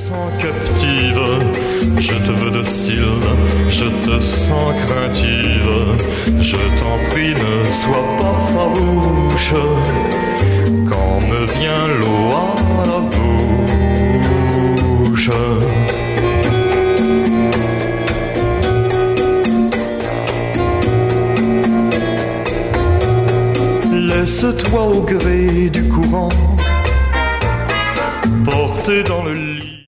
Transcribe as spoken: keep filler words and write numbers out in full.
sens captive, je te veux docile, je te sens craintive. Je t'en prie, ne sois pas farouche quand me vient l'eau à la bouche. Laisse-toi au gré du courant, porté dans le lit